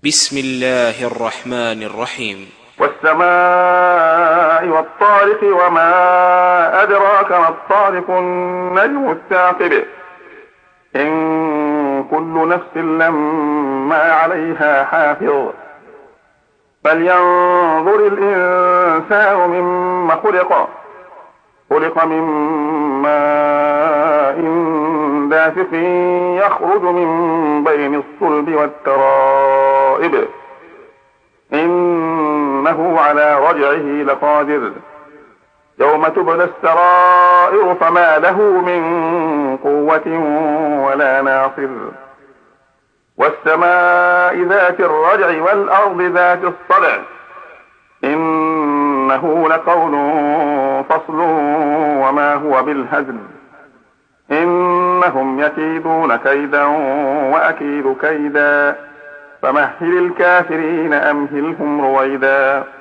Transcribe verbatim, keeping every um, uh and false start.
بسم الله الرحمن الرحيم. والسماء والطارق وما أدراك ما الطارق النجم الثاقب إن كل نفس لما عليها حافظ فلينظر الإنسان مما خلق خلق من ماء دافق يخرج من بين الصلب والترائب إنه على رجعه لقادر يوم تبلى السرائر فما له من قوة ولا ناصر والسماء ذات الرجع والأرض ذات الصدع إنه لقول فصل وما هو بالهزل إنهم يكيدون كيدا وأكيد كيدا فمهل الكافرين أمهلهم رويدا.